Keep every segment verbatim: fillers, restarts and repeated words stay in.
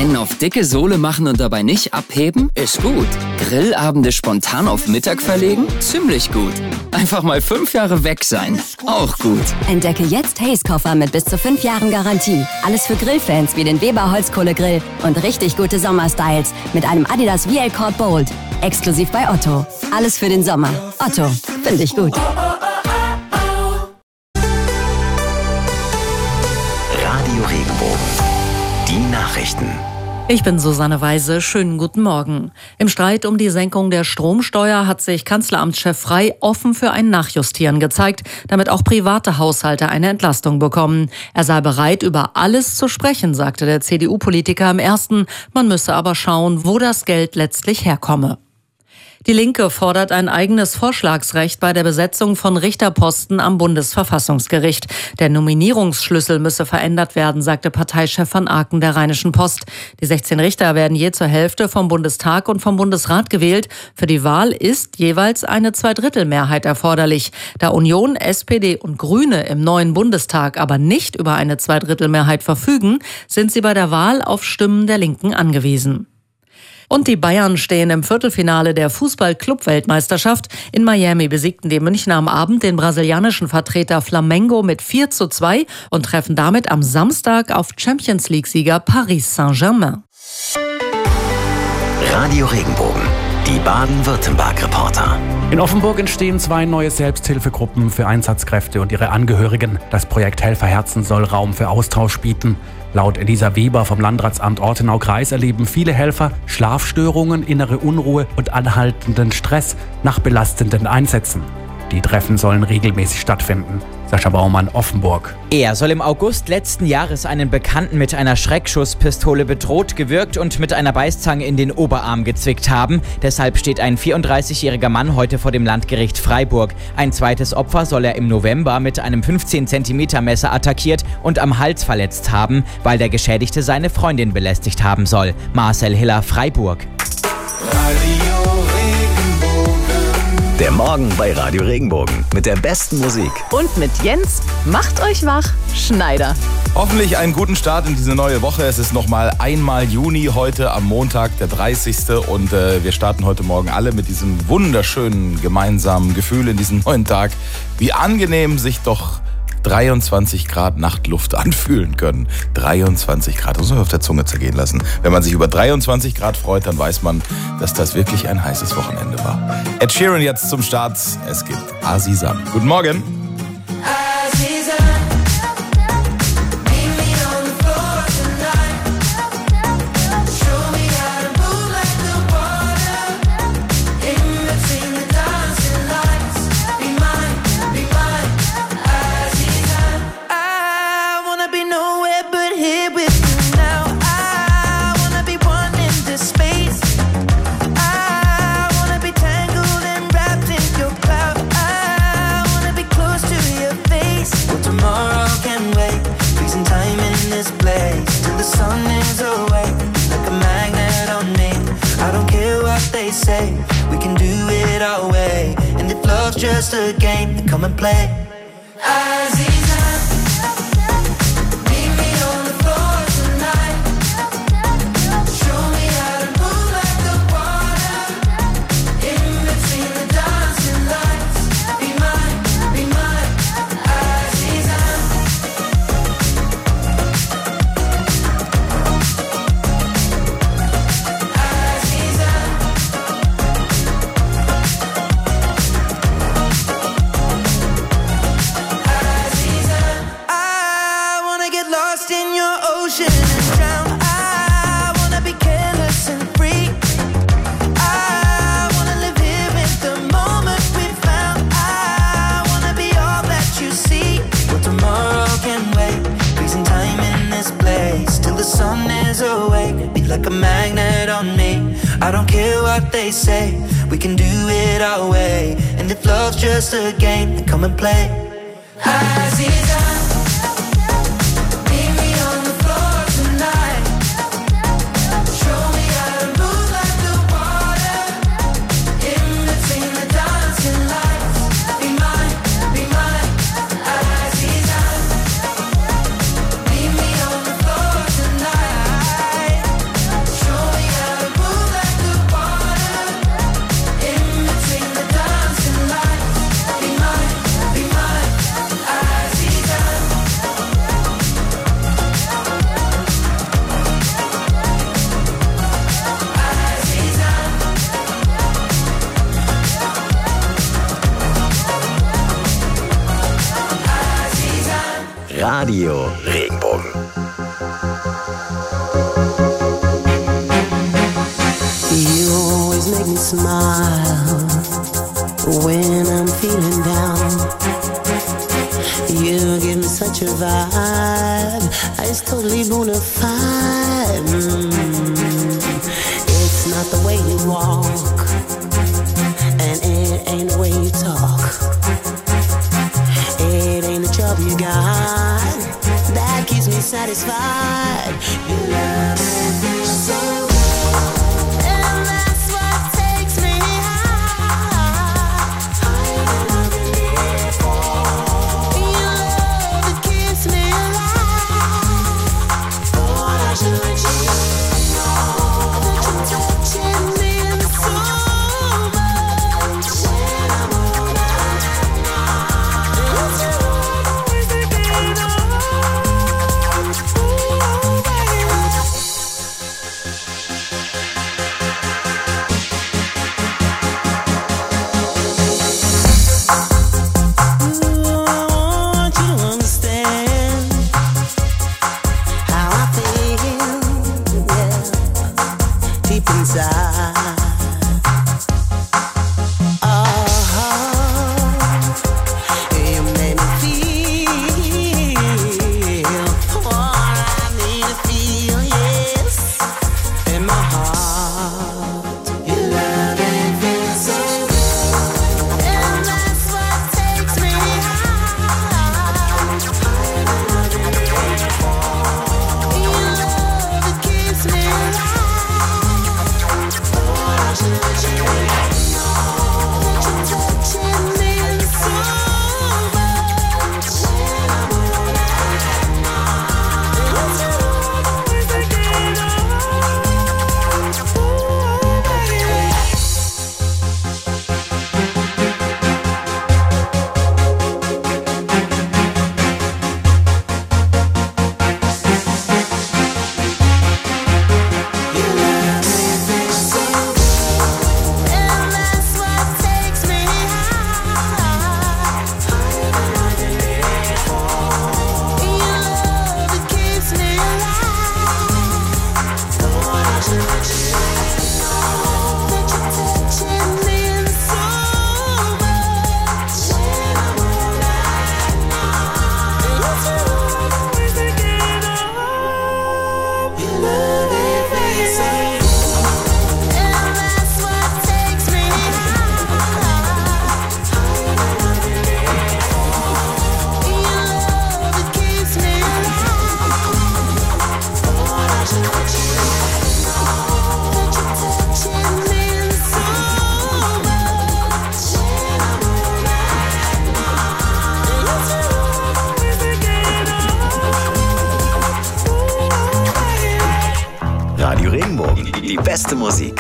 Einen auf dicke Sohle machen und dabei nicht abheben? Ist gut. Grillabende spontan auf Mittag verlegen? Ziemlich gut. Einfach mal fünf Jahre weg sein? Auch gut. Entdecke jetzt Hays-Koffer mit bis zu fünf Jahren Garantie. Alles für Grillfans wie den Weber Holzkohlegrill und richtig gute Sommerstyles mit einem Adidas V L Cord Bold. Exklusiv bei Otto. Alles für den Sommer. Otto. Finde ich gut. Radio Regenbogen. Die Nachrichten. Ich bin Susanne Weise. Schönen guten Morgen. Im Streit um die Senkung der Stromsteuer hat sich Kanzleramtschef Frey offen für ein Nachjustieren gezeigt, damit auch private Haushalte eine Entlastung bekommen. Er sei bereit, über alles zu sprechen, sagte der C D U-Politiker im Ersten. Man müsse aber schauen, wo das Geld letztlich herkomme. Die Linke fordert ein eigenes Vorschlagsrecht bei der Besetzung von Richterposten am Bundesverfassungsgericht. Der Nominierungsschlüssel müsse verändert werden, sagte Parteichef van Aken der Rheinischen Post. Die sechzehn Richter werden je zur Hälfte vom Bundestag und vom Bundesrat gewählt. Für die Wahl ist jeweils eine Zweidrittelmehrheit erforderlich. Da Union, S P D und Grüne im neuen Bundestag aber nicht über eine Zweidrittelmehrheit verfügen, sind sie bei der Wahl auf Stimmen der Linken angewiesen. Und die Bayern stehen im Viertelfinale der Fußball-Club-Weltmeisterschaft. In Miami besiegten die Münchner am Abend den brasilianischen Vertreter Flamengo mit vier zu zwei und treffen damit am Samstag auf Champions-League-Sieger Paris Saint-Germain. Radio Regenbogen. Die Baden-Württemberg-Reporter. In Offenburg entstehen zwei neue Selbsthilfegruppen für Einsatzkräfte und ihre Angehörigen. Das Projekt Helferherzen soll Raum für Austausch bieten. Laut Elisa Weber vom Landratsamt Ortenau-Kreis erleben viele Helfer Schlafstörungen, innere Unruhe und anhaltenden Stress nach belastenden Einsätzen. Die Treffen sollen regelmäßig stattfinden. Sascha Baumann, Offenburg. Er soll im August letzten Jahres einen Bekannten mit einer Schreckschusspistole bedroht, gewürgt und mit einer Beißzange in den Oberarm gezwickt haben. Deshalb steht ein vierunddreißigjähriger Mann heute vor dem Landgericht Freiburg. Ein zweites Opfer soll er im November mit einem fünfzehn Zentimeter Messer attackiert und am Hals verletzt haben, weil der Geschädigte seine Freundin belästigt haben soll. Marcel Hiller, Freiburg. Der Morgen bei Radio Regenbogen mit der besten Musik. Und mit Jens macht euch wach, Schneider. Hoffentlich einen guten Start in diese neue Woche. Es ist nochmal einmal Juni, heute am Montag, der dreißigste Und äh, wir starten heute Morgen alle mit diesem wunderschönen gemeinsamen Gefühl in diesem neuen Tag. Wie angenehm sich doch dreiundzwanzig Grad Nachtluft anfühlen können. dreiundzwanzig Grad, das muss man auf der Zunge zergehen lassen. Wenn man sich über dreiundzwanzig Grad freut, dann weiß man, dass das wirklich ein heißes Wochenende war. Ed Sheeran jetzt zum Start. Es gibt Aziza. Guten Morgen. We can do it our way, and if love's just a game, then come and play. Aziza, meet me on the floor tonight. Show me how to move like the water. In between the dancing lights, be mine, be mine, Aziza. Like a magnet on me. I don't care what they say. We can do it our way. And if love's just a game, then come and play. Aziza, meet me on the floor tonight. Show me how to move like the water. In between the dancing lights, be mine, be mine, Aziza. Meet me on the floor tonight. Radio Regenbogen. You always make me smile when I'm feeling down. You give me such a vibe, it's totally bona fide. Mm. It's not the way you walk, and it ain't the way you talk. It ain't the job you got that keeps me satisfied. You love me so good, and that's what takes me high. Higher than I've been before. Your love, it keeps me alive. Thought I should let you know that you're touching me so much. When I'm all at night, it's you always thinking of. Ooh, baby. Ooh, I want you to understand how I feel, yeah, deep inside. Oh, you made me feel what I need to feel, yes, in my heart. Your loving feels so good, and that's what takes me high. Higher than I've been before. Your love, it keeps me alive. Thought I should let you know that you're touching me so much. When I'm all at night, it's you always thinking of. Ooh, baby. You love me so good, and that's what takes me high. Higher than I've been before. Your love, it keeps me alive. Thought I should let you know that you're touching me so much. When I'm all at night, it's you always thinking of. Your love, it feels so good, and that's what takes me high. Higher than I've been before. Your love, it keeps me alive. Thought I should let you know that you're touching me so much. When I'm all at night, it's you always thinking of. Ooh, baby. Radio Regenbogen. Die beste Musik.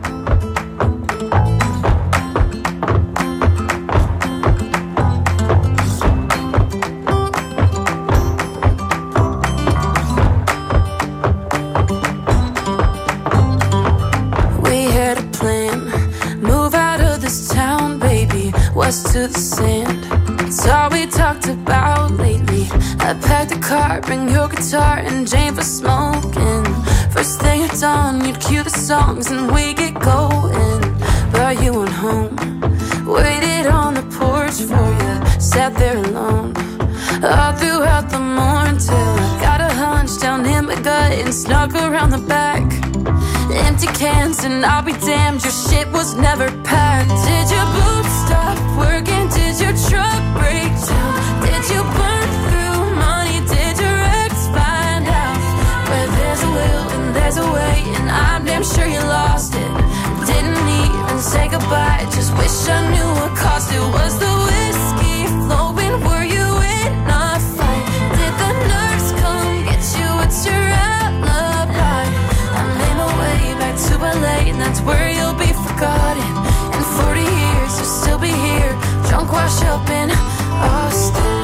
We had a plan, move out of this town, baby, west to the sand. It's all we talked about lately. I packed a car, bring your guitar and Jane for smoking. First thing at dawn, you'd cue the songs and we get going. But you went home, waited on the porch for you, sat there alone all throughout the morning till I got a hunch down in my gut and snuck around the back. Empty cans and I'll be damned, your shit was never packed. Did your boots stop working? Did your truck break down? Did you burn through money? Did your ex find out? Where there's a will and there's a way, and I'm damn sure you lost it. Didn't even say goodbye, just wish I knew what cost it. Was the whiskey flowing? Were you in a fight? Did the nurse come get you? What's your alibi? I made my way back to L A, and that's where you'll be forgotten. In forty years, you'll still be here, drunk, washed up in Austin.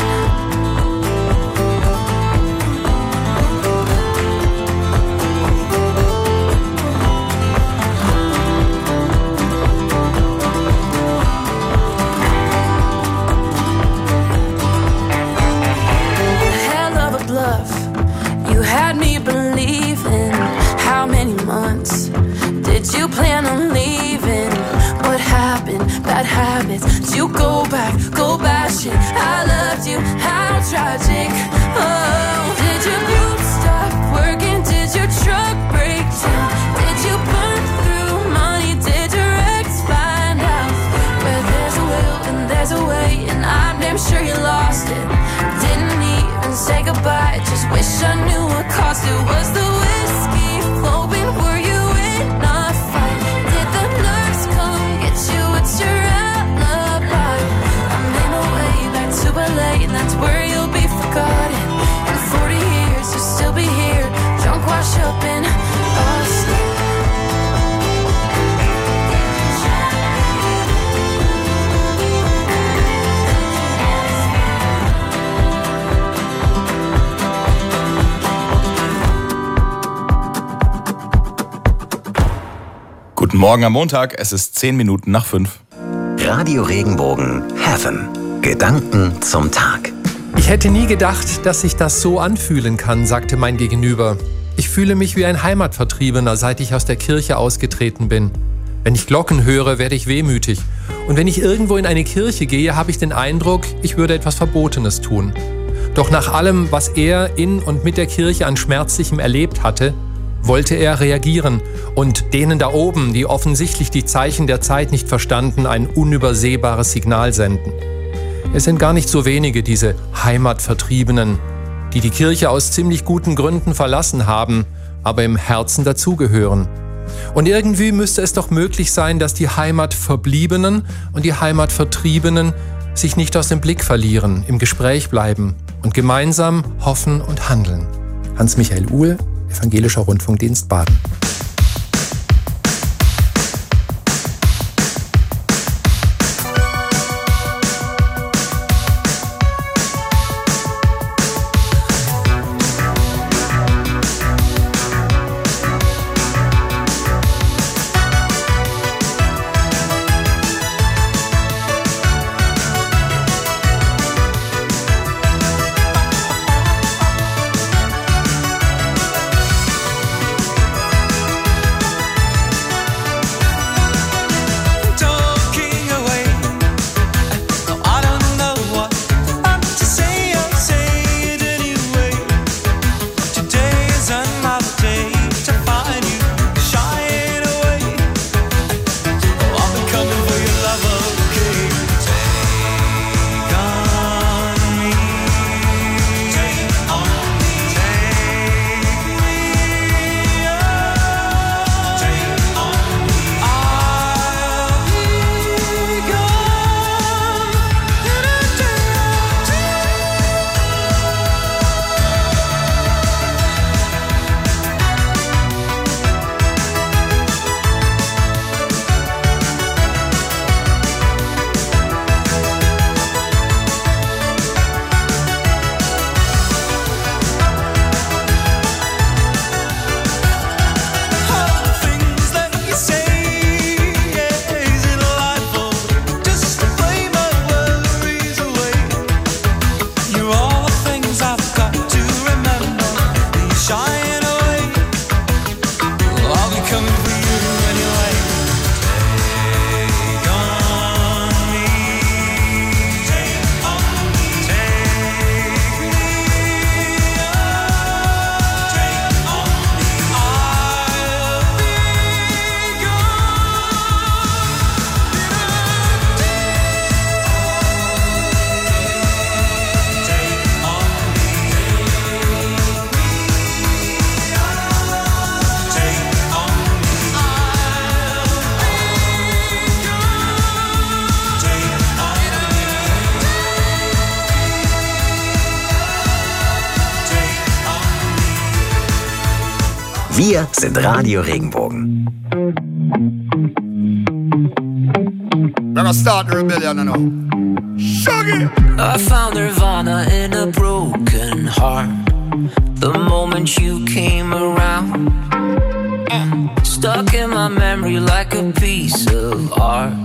no bashing. I loved you, how tragic. Oh, did your groove stop working? Did your truck break down? Did you burn through money? Did your ex find out? Where there's a will and there's a way, and I'm damn sure you lost it. Didn't even say goodbye, just wish I knew what cost it. Was the whiskey flowing? Were you in a fight? Did the nurse come get you? What's your alibi? I made my way back to L A, and that's where you'll be forgotten. In forty years you'll still be here, drunk, washed up in Austin. Guten Morgen am Montag, es ist zehn Minuten nach fünf. Radio Regenbogen Heaven. Gedanken zum Tag. Ich hätte nie gedacht, dass sich das so anfühlen kann, sagte mein Gegenüber. Ich fühle mich wie ein Heimatvertriebener, seit ich aus der Kirche ausgetreten bin. Wenn ich Glocken höre, werde ich wehmütig. Und wenn ich irgendwo in eine Kirche gehe, habe ich den Eindruck, ich würde etwas Verbotenes tun. Doch nach allem, was er in und mit der Kirche an Schmerzlichem erlebt hatte, wollte er reagieren und denen da oben, die offensichtlich die Zeichen der Zeit nicht verstanden, ein unübersehbares Signal senden. Es sind gar nicht so wenige, diese Heimatvertriebenen, die die Kirche aus ziemlich guten Gründen verlassen haben, aber im Herzen dazugehören. Und irgendwie müsste es doch möglich sein, dass die Heimatverbliebenen und die Heimatvertriebenen sich nicht aus dem Blick verlieren, im Gespräch bleiben und gemeinsam hoffen und handeln. Hans-Michael Uhl, Evangelischer Rundfunkdienst Baden. Wir sind Radio Regenbogen. We're gonna start the rebellion now. Shaggy! I found Nirvana in a broken heart. The moment you came around, stuck in my memory like a piece of art.